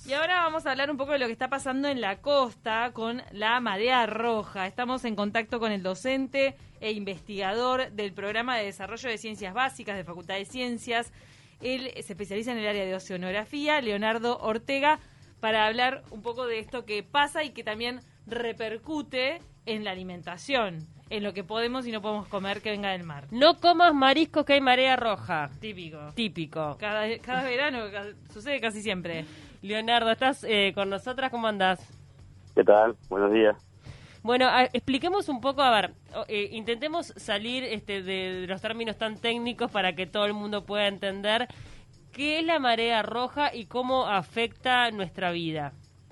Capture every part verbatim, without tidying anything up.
Y ahora vamos a hablar un poco de lo que está pasando en la costa con la marea roja. Estamos en contacto con el docente e investigador del Programa de Desarrollo de Ciencias Básicas de Facultad de Ciencias. Él se especializa en el área de oceanografía, Leonardo Ortega, para hablar un poco de esto que pasa y que también repercute en la alimentación, en lo que podemos y no podemos comer que venga del mar. No comas mariscos que hay marea roja. Típico. Típico. Cada, cada verano ca- sucede casi siempre. Leonardo, ¿estás eh, con nosotras? ¿Cómo andás? ¿Qué tal? Buenos días. Bueno, a, expliquemos un poco, a ver, eh, intentemos salir este, de, de los términos tan técnicos para que todo el mundo pueda entender qué es la marea roja y cómo afecta nuestra vida.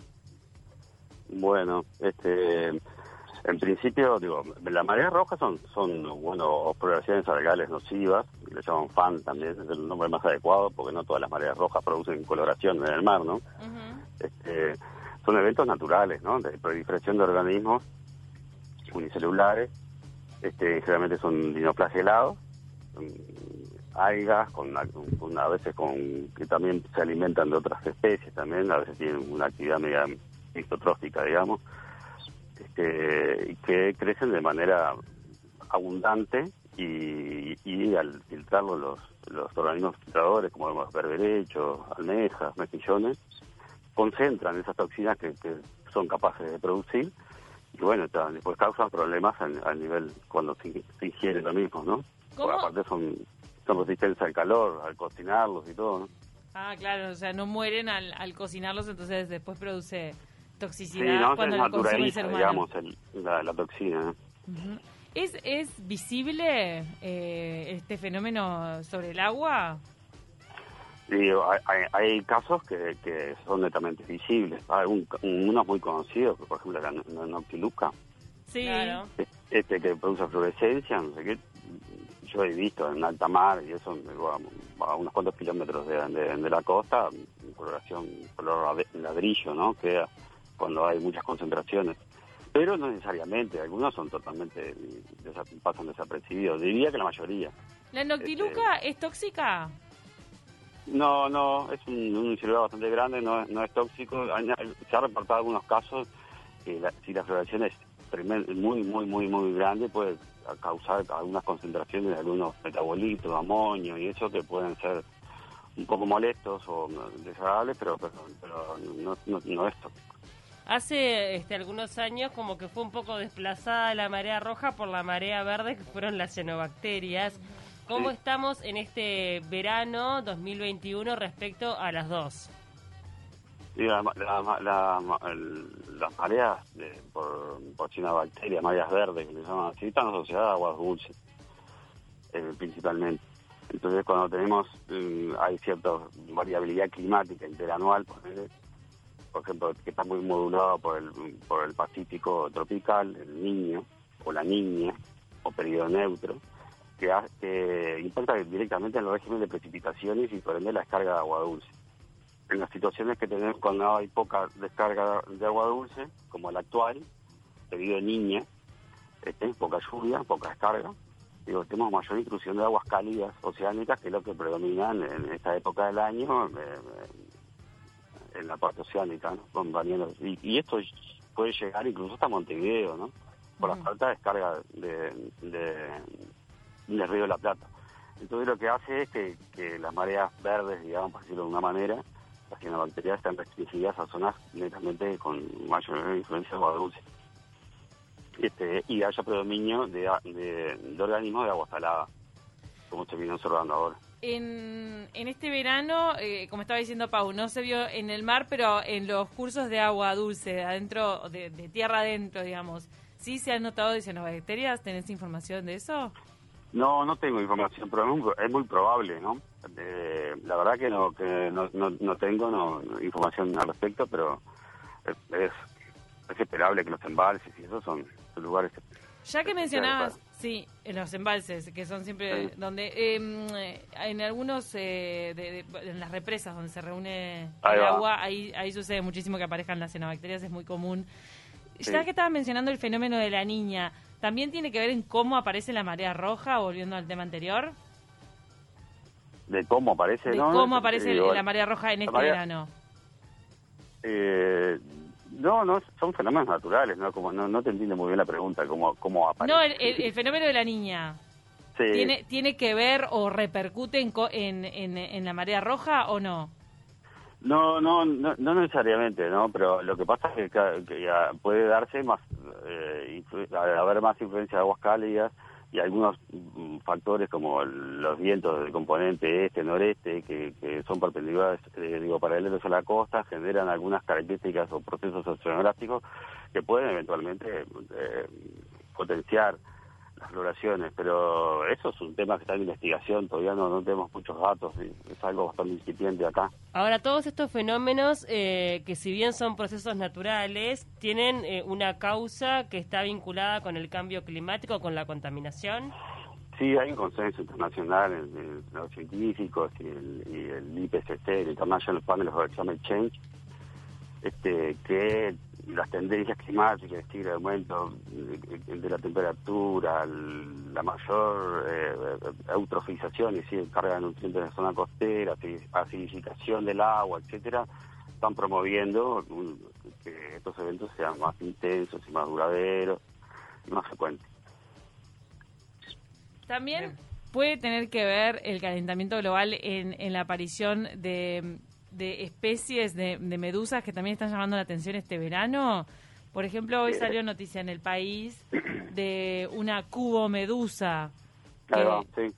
Bueno, este, en principio, digo, las mareas rojas son, son bueno, poblaciones algales nocivas, le llaman F A N también, es el nombre más adecuado, porque no todas las mareas rojas producen coloración en el mar, ¿no? Uh-huh. Este, son eventos naturales, ¿no? De proliferación de organismos unicelulares, este, generalmente son dinoflagelados, algas, con, con a veces con que también se alimentan de otras especies también, a veces tienen una actividad media mixotrófica, digamos, este, y que crecen de manera abundante y, y al filtrarlo los, los organismos filtradores, como los berberechos, almejas, mejillones, concentran esas toxinas que, que son capaces de producir y bueno, después causan problemas a, a nivel cuando se, se ingiere lo mismo, ¿no? ¿Cómo? Porque aparte son, son resistentes al calor, al cocinarlos y todo, ¿no? Ah, claro, o sea, no mueren al, al cocinarlos, entonces después produce toxicidad Sí, no, cuando se lo consume el naturaliza, ser humano. digamos, el, la, la toxina, ¿no? Uh-huh. ¿Es, ¿Es visible eh, este fenómeno sobre el agua? Y hay, hay, hay casos que, que son netamente visibles. Hay un, unos muy conocidos, por ejemplo la, la noctiluca, Sí. Claro. este que produce fluorescencia, no sé qué. Yo he visto en alta mar y eso a, a unos cuantos kilómetros de, de, de la costa, coloración color ladrillo, ¿no? Que cuando hay muchas concentraciones. Pero no necesariamente, algunos son totalmente, desa- pasan desapercibidos. Diría que la mayoría. ¿La noctiluca es tóxica? No, no, es un, un celular bastante grande, no, es- no es tóxico. Hay- Se ha reportado algunos casos que la, si la floración es tremen- muy, muy, muy, muy grande, puede causar algunas concentraciones de algunos metabolitos, amonio y eso que pueden ser un poco molestos o desagradables, pero, pero, pero no, no, no es tóxico. Hace este, algunos años como que fue un poco desplazada la marea roja por la marea verde, que fueron las cianobacterias. ¿Cómo Sí. estamos en este verano dos mil veintiuno respecto a las dos? Y la, la, la, el- las mareas de, por, por cianobacterias, mareas verdes, que se llaman así, están asociadas a aguas dulces, eh, principalmente. Entonces, cuando tenemos, eh, hay cierta variabilidad climática interanual, por ejemplo, por ejemplo, que está muy modulado por el, por el Pacífico tropical, el Niño, o la Niña, o periodo neutro, que, ha- que impacta directamente en el régimen de precipitaciones y por ende la descarga de agua dulce. En las situaciones que tenemos cuando hay poca descarga de agua dulce, como la actual, periodo Niña, este, poca lluvia, poca descarga, digo, tenemos mayor intrusión de aguas cálidas oceánicas, que es lo que predomina en, en esta época del año, eh, en la parte oceánica, ¿no? Con bañeros. Y, y esto puede llegar incluso hasta Montevideo, ¿no? Por la Ujú. falta de descarga de, de, del Río de la Plata. Entonces lo que hace es que, que las mareas verdes, digamos, por decirlo de una manera, las cianobacterias están restringidas a zonas netamente con mayor influencia de agua dulce. Este, y haya predominio de, de, de organismos de agua salada, como se viene observando ahora. En, en este verano, eh, como estaba diciendo Pau, no se vio en el mar, pero en los cursos de agua dulce, adentro, de, de tierra adentro, digamos, ¿sí se han notado de cianobacterias? ¿Tenés información de eso? No, no tengo información, pero es muy, es muy probable, ¿no? Eh, la verdad que no que no, no, no tengo no, no información al respecto, pero es, es, es esperable que los embalses y esos son, son lugares que... Ya que que mencionabas, para- sí, en los embalses, que son siempre Sí. donde, eh, en algunos, eh, de, de- en las represas donde se reúne Ahí el va. agua, ahí, ahí sucede muchísimo que aparezcan las cianobacterias, es muy común. Sí. Ya que estabas mencionando el fenómeno de la niña, ¿también tiene que ver en cómo aparece la marea roja, volviendo al tema anterior? De cómo aparece, De ¿no? cómo Eh, aparece digo, la marea roja en la este marea- verano. Eh, no, no, son fenómenos naturales, ¿no? Como no, no te entiendo muy bien la pregunta, cómo, cómo aparece. No, el, el, el fenómeno de la niña. Sí. ¿Tiene, ¿Tiene que ver o repercute en, co- en, en, en la marea roja o no? No, no, no, no necesariamente, ¿no? Pero lo que pasa es que, ca- que ya puede darse más, eh, influ- a- haber más influencia de aguas cálidas y algunos mm, factores como el- los vientos de componente este, noreste, que, que son perpendiculares, eh, digo, paralelos a la costa, generan algunas características o procesos oceanográficos que pueden eventualmente eh, potenciar las floraciones, pero eso es un tema que está en investigación, todavía no, no tenemos muchos datos, y es algo bastante incipiente acá. Ahora, todos estos fenómenos, eh, que si bien son procesos naturales, tienen eh, una causa que está vinculada con el cambio climático, con la contaminación. Sí, hay un consenso internacional entre los científicos y el, y el I P C C, el International Panel on Climate Change, este, que las tendencias climáticas, es decir, el aumento de, de la temperatura, la mayor eh, eutrofización, es decir, carga de nutrientes en la zona costera, acidificación del agua, etcétera, están promoviendo un, que estos eventos sean más intensos y más duraderos y más frecuentes. También puede tener que ver el calentamiento global en, en la aparición de, de especies de, de medusas que también están llamando la atención este verano. Por ejemplo, hoy salió noticia en El País de una cubomedusa Ahí que, va, sí.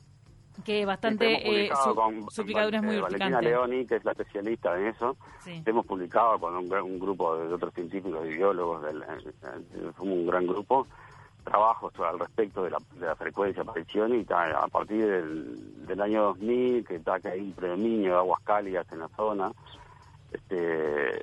que bastante eh, su, con, su picadura es muy eh, urticante. Valentina Leoni, que es la especialista en eso, Sí. hemos publicado con un, un grupo de otros científicos y biólogos, del, eh, somos un gran grupo, trabajos al respecto de la, de la frecuencia de aparición y ta, a partir del, del año dos mil, que, ta, que hay un predominio de aguas cálidas en la zona, este,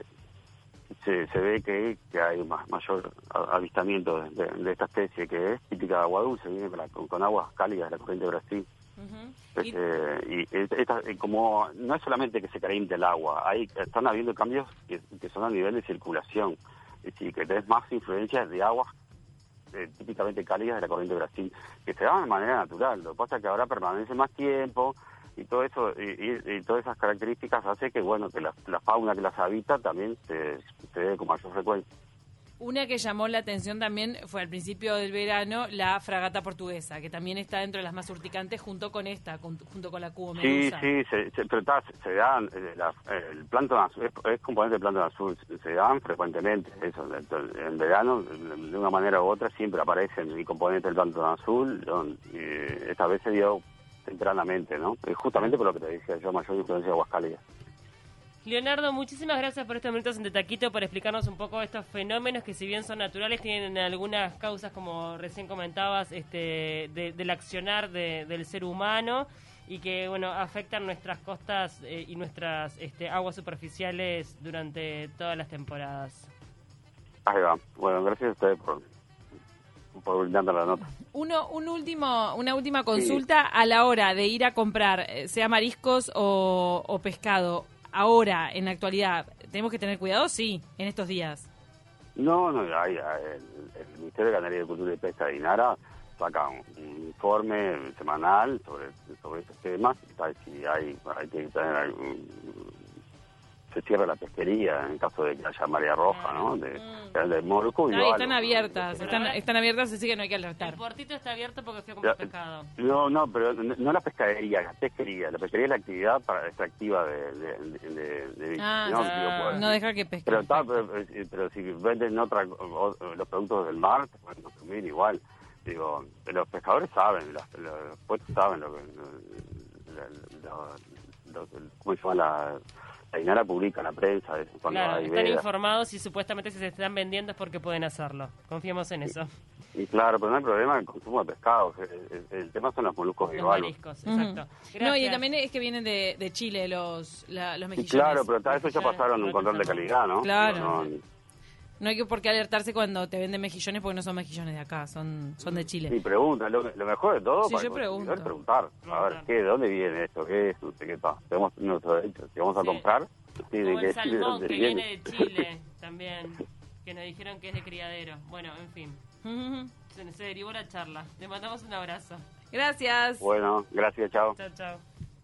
se, se ve que, que hay más, mayor avistamiento de, de, de esta especie que es típica de agua dulce, viene con, la, con, con aguas cálidas de la corriente de Brasil. Uh-huh. Este, y esta, como no es solamente que se caliente el agua, hay están habiendo cambios que, que son a nivel de circulación, es decir, que tenés más influencias de aguas eh, típicamente cálidas de la corriente de Brasil, que se dan de manera natural. Lo que pasa es que ahora permanece más tiempo y todo eso y, y, y todas esas características hace que bueno que la, la fauna que las habita también se, se dé con mayor frecuencia. Una que llamó la atención también fue al principio del verano la fragata portuguesa, que también está dentro de las más urticantes junto con esta, con, junto con la cubomedusa. Sí, sí, se, se, pero está, se, se dan, eh, la, el plancton azul, es, es componente del plancton azul, se, se dan frecuentemente, eso, en verano, de una manera u otra, siempre aparecen el componente del plancton azul, don, y esta vez se dio tempranamente, ¿no? Justamente por lo que te decía yo, mayor influencia de aguas cálidas. Leonardo, muchísimas gracias por estos minutos en De Taquito, por explicarnos un poco estos fenómenos que si bien son naturales, tienen algunas causas, como recién comentabas, este, de, del accionar de, del ser humano y que bueno afectan nuestras costas eh, y nuestras este, aguas superficiales durante todas las temporadas. Ahí va. Bueno, gracias a ustedes por, por brindarme la nota. Uno, un último, una última consulta sí. A la hora de ir a comprar, sea mariscos o, o pescado. Ahora, en la actualidad, ¿tenemos que tener cuidado? Sí, en estos días. No, no, hay, hay, el, el Ministerio de Ganadería, Cultura y Pesca de INARA saca un, un informe semanal sobre, sobre estos temas. Si hay, hay que tener un, se cierra la pesquería en caso de que haya marea roja, ¿no? De, mm. de molusco no, igual. Están ¿no? abiertas, están, están abiertas, así que no hay que alertar. El portito está abierto porque fui a comprar pescado. No, no, pero no, no la pescadería, la pesquería. La pesquería es la actividad para, extractiva de... de, de, de ah, no, no, digo, pues, no dejar que pesque. Pero, está, pero, pero si venden otra, o, los productos del mar, se pueden consumir igual. Digo, los pescadores saben, los, los puestos saben lo que... Lo, lo, lo, ¿cómo se llama la...? La INARA publica en la prensa cuando claro, hay están vedas. informados y supuestamente si se están vendiendo es porque pueden hacerlo. Confiemos en eso. Y, y claro, pero no hay problema en el consumo de pescado. El, el, el tema son los moluscos los bivalvos. mariscos, exacto. Uh-huh. No, y también es que vienen de, de Chile los, la, los mejillones. Y claro, pero tal eso ya pasaron un control de calidad, ¿no? Claro. No, no, no hay que por qué alertarse cuando te venden mejillones porque no son mejillones de acá, son son de Chile. Sí, pregunta. Lo, lo mejor de todo sí, para yo pregunto. es preguntar. A ver, ¿qué, ¿de dónde viene esto? ¿Qué es? No sé qué pasa. Tenemos nuestro derecho. Si vamos a sí. comprar... Sí, Como de el que, salmón de que viene. viene de Chile también, que nos dijeron que es de criadero. Bueno, en fin, uh-huh. se, se derivó la charla. Te mandamos un abrazo. Gracias. Bueno, gracias, chao. Chao, chao.